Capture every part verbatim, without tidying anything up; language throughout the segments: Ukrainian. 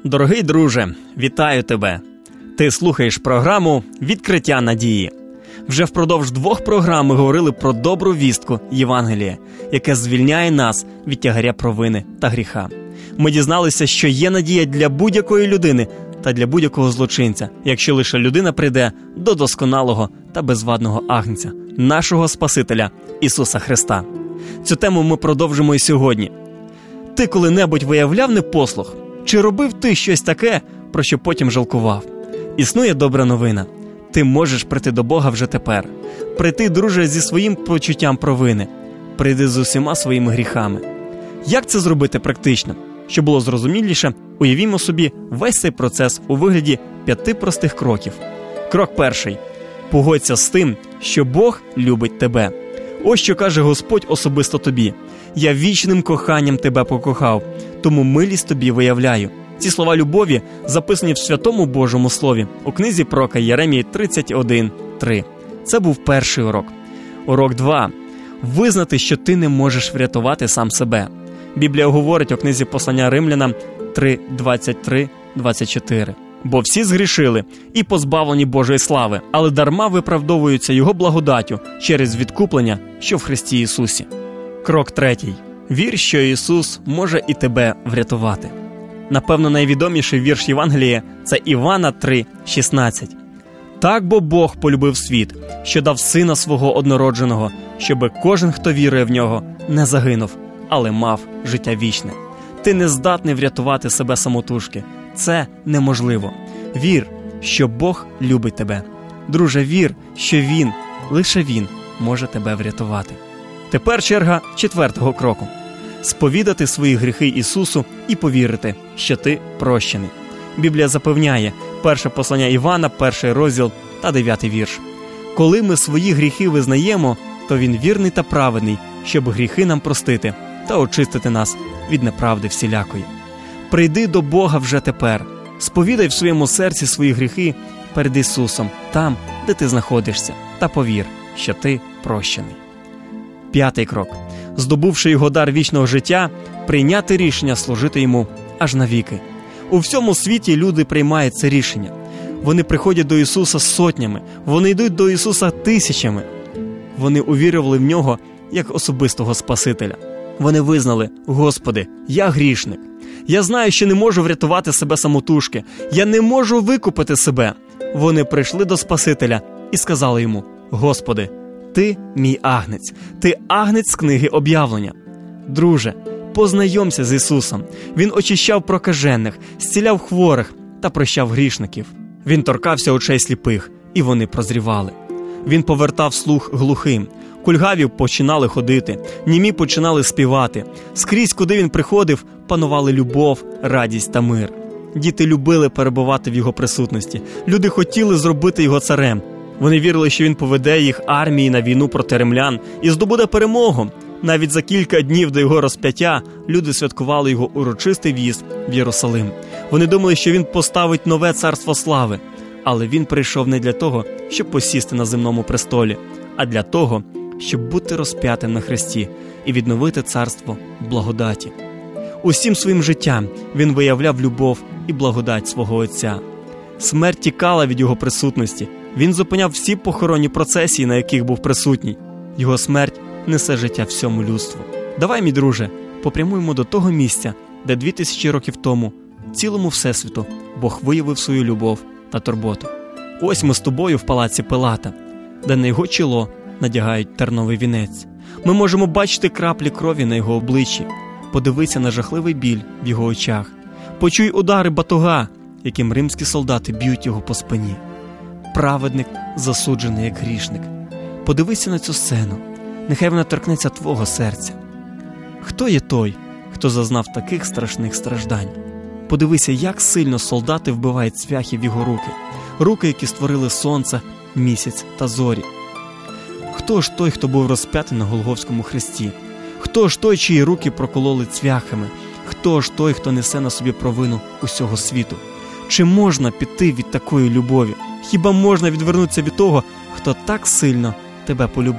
Дорогий друже, вітаю тебе! Ти слухаєш програму «Відкриття надії». Вже впродовж двох програм ми говорили про добру вістку Євангелія, яке звільняє нас від тягаря провини та гріха. Ми дізналися, що є надія для будь-якої людини та для будь-якого злочинця, якщо лише людина прийде до досконалого та безвадного Агнця, нашого Спасителя Ісуса Христа. Цю тему ми продовжимо і сьогодні. Ти коли-небудь виявляв непослух? Чи робив ти щось таке, про що потім жалкував? Існує добра новина. Ти можеш прийти до Бога вже тепер. Прийти, друже, зі своїм почуттям провини. Прийди з усіма своїми гріхами. Як це зробити практично? Щоб було зрозуміліше, уявімо собі весь цей процес у вигляді п'яти простих кроків. Крок перший. Погодься з тим, що Бог любить тебе. Ось що каже Господь особисто тобі. «Я вічним коханням тебе покохав, тому милість тобі виявляю». Ці слова любові записані в Святому Божому Слові у книзі пророка Єремії тридцять один три. Це був перший урок. Урок два. Визнати, що ти не можеш врятувати сам себе. Біблія говорить у книзі послання Римлянам три двадцять три двадцять чотири. «Бо всі згрішили і позбавлені Божої слави, але дарма виправдовуються Його благодаттю через відкуплення, що в Христі Ісусі». Крок третій. Вір, що Ісус може і тебе врятувати. Напевно, найвідоміший вірш Євангелія – це Івана три шістнадцять. «Так бо Бог полюбив світ, що дав Сина Свого однородженого, щоби кожен, хто вірує в Нього, не загинув, але мав життя вічне». Ти не здатний врятувати себе самотужки. Це неможливо. Вір, що Бог любить тебе. Друже, вір, що Він, лише Він, може тебе врятувати. Тепер черга четвертого кроку. Сповідати свої гріхи Ісусу і повірити, що ти прощений. Біблія запевняє, перше послання Івана, перший розділ та дев'ятий вірш. «Коли ми свої гріхи визнаємо, то Він вірний та праведний, щоб гріхи нам простити та очистити нас від неправди всілякої». Прийди до Бога вже тепер. Сповідай в своєму серці свої гріхи перед Ісусом, там, де ти знаходишся, та повір, що ти прощений. П'ятий крок. Здобувши Його дар вічного життя, прийняти рішення служити Йому аж навіки. У всьому світі люди приймають це рішення. Вони приходять до Ісуса сотнями, вони йдуть до Ісуса тисячами. Вони увірували в Нього як особистого Спасителя. Вони визнали: «Господи, я грішник. Я знаю, що не можу врятувати себе самотужки. Я не можу викупити себе». Вони прийшли до Спасителя і сказали Йому: «Господи, Ти мій агнець, Ти агнець з книги об'явлення». Друже, познайомся з Ісусом. Він очищав прокажених, зціляв хворих та прощав грішників. Він торкався очей сліпих, і вони прозрівали. Він повертав слух глухим. Кульгаві починали ходити, німі починали співати. Скрізь, куди він приходив, панували любов, радість та мир. Діти любили перебувати в його присутності. Люди хотіли зробити його царем. Вони вірили, що він поведе їх армії на війну проти римлян і здобуде перемогу. Навіть за кілька днів до його розп'яття люди святкували його урочистий в'їзд в Єрусалим. Вони думали, що він поставить нове царство слави. Але він прийшов не для того, щоб посісти на земному престолі, а для того, щоб бути розп'ятим на хресті і відновити царство благодаті. Усім своїм життям він виявляв любов і благодать свого Отця. Смерть тікала від його присутності. Він зупиняв всі похоронні процесії, на яких був присутній. Його смерть несе життя всьому людству. Давай, мій друже, попрямуємо до того місця, де дві тисячі років тому цілому всесвіту Бог виявив свою любов та турботу. Ось ми з тобою в палаці Пилата, де на його чоло надягають терновий вінець. Ми можемо бачити краплі крові на його обличчі. Подивися на жахливий біль в його очах. Почуй удари батога, яким римські солдати б'ють його по спині. Праведник засуджений як грішник. Подивися на цю сцену. Нехай вона торкнеться твого серця. Хто є той, хто зазнав таких страшних страждань? Подивися, як сильно солдати вбивають цвяхи в його руки. Руки, які створили сонце, місяць та зорі. Хто ж той, хто був розп'ятий на Голгофському хресті? Хто ж той, чиї руки прокололи цвяхами? Хто ж той, хто несе на собі провину усього світу? Чи можна піти від такої любові? Хіба можна відвернутися від того, хто так сильно тебе полюбив?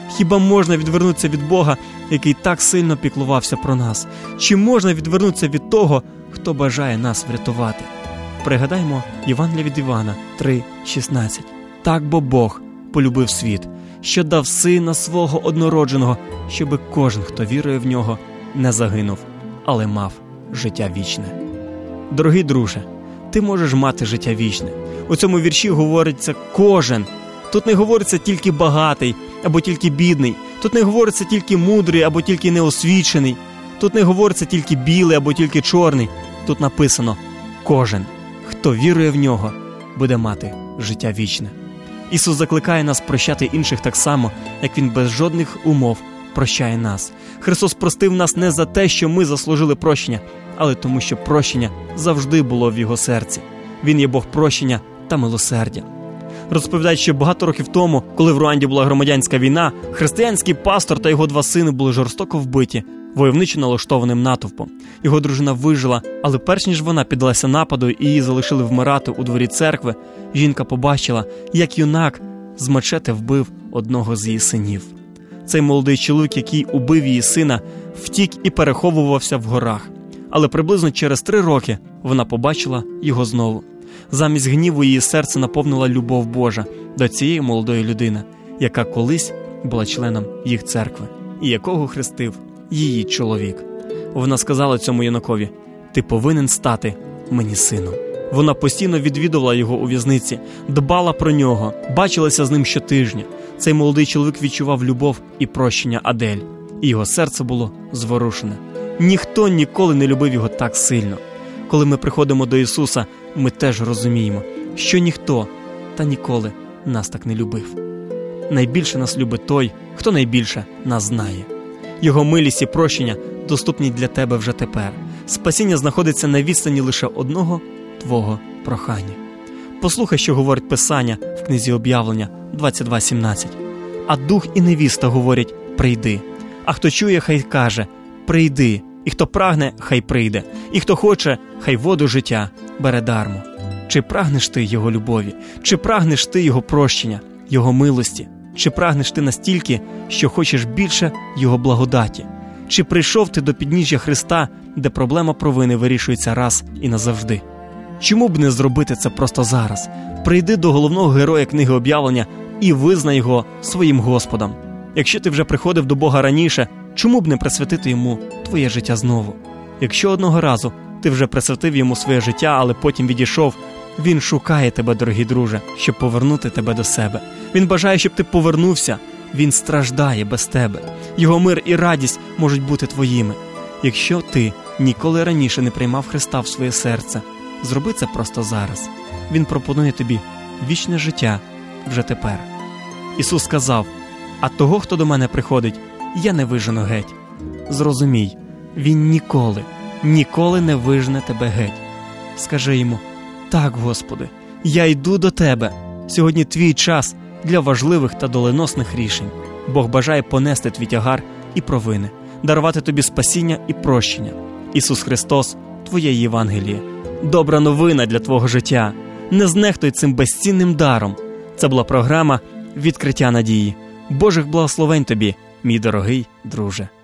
Хіба можна відвернутися від Бога, який так сильно піклувався про нас? Чи можна відвернутися від того, хто бажає нас врятувати? Пригадаймо Євангеліє від Івана три шістнадцять. «Так бо Бог полюбив світ, що дав Сина Свого однородженого, щоби кожен, хто вірує в Нього, не загинув, але мав життя вічне». Дорогий друже, ти можеш мати життя вічне. У цьому вірші говориться «кожен». Тут не говориться тільки багатий або тільки бідний. Тут не говориться тільки мудрий або тільки неосвічений. Тут не говориться тільки білий або тільки чорний. Тут написано «кожен, хто вірує в Нього, буде мати життя вічне». Ісус закликає нас прощати інших так само, як Він без жодних умов прощає нас. Христос простив нас не за те, що ми заслужили прощення, але тому, що прощення завжди було в Його серці. Він є Бог прощення та милосердя. Розповідають, що багато років тому, коли в Руанді була громадянська війна, християнський пастор та його два сини були жорстоко вбиті войовничо налаштованим натовпом. Його дружина вижила, але перш ніж вона піддалася нападу і її залишили вмирати у дворі церкви, жінка побачила, як юнак з мачете вбив одного з її синів. Цей молодий чоловік, який убив її сина, втік і переховувався в горах. Але приблизно через три роки вона побачила його знову. Замість гніву її серце наповнила любов Божа до цієї молодої людини, яка колись була членом їх церкви, і якого хрестив її чоловік. Вона сказала цьому юнакові: «Ти повинен стати мені сином». Вона постійно відвідувала його у в'язниці, дбала про нього, бачилася з ним щотижня. Цей молодий чоловік відчував любов і прощення Адель, і його серце було зворушене. Ніхто ніколи не любив його так сильно. Коли ми приходимо до Ісуса, ми теж розуміємо, що ніхто та ніколи нас так не любив. Найбільше нас любить той, хто найбільше нас знає. Його милість і прощення доступні для тебе вже тепер. Спасіння знаходиться на відстані лише одного твого прохання. Послухай, що говорить Писання в книзі Об'явлення двадцять два сімнадцять. «А дух і невіста говорять: прийди. А хто чує, хай каже: прийди. І хто прагне, хай прийде. І хто хоче, хай воду життя бере дармо». Чи прагнеш ти Його любові? Чи прагнеш ти Його прощення, Його милості? Чи прагнеш ти настільки, що хочеш більше Його благодаті? Чи прийшов ти до підніжжя Христа, де проблема провини вирішується раз і назавжди? Чому б не зробити це просто зараз? Прийди до головного героя книги Об'явлення і визнай його своїм Господом. Якщо ти вже приходив до Бога раніше, чому б не присвятити Йому твоє життя знову? Якщо одного разу ти вже присвятив Йому своє життя, але потім відійшов, Він шукає тебе, дорогий друже, щоб повернути тебе до себе. Він бажає, щоб ти повернувся. Він страждає без тебе. Його мир і радість можуть бути твоїми. Якщо ти ніколи раніше не приймав Христа в своє серце, зроби це просто зараз. Він пропонує тобі вічне життя вже тепер. Ісус сказав: «А того, хто до мене приходить, я не вижену геть». Зрозумій, Він ніколи, ніколи не вижене тебе геть. Скажи йому: «Так, Господи, я йду до Тебе. Сьогодні твій час для важливих та доленосних рішень. Бог бажає понести твій тягар і провини, дарувати тобі спасіння і прощення. Ісус Христос – твоє Євангеліє. Добра новина для твого життя. Не знехтуй цим безцінним даром». Це була програма «Відкриття надії». Божих благословень тобі, мій дорогий друже.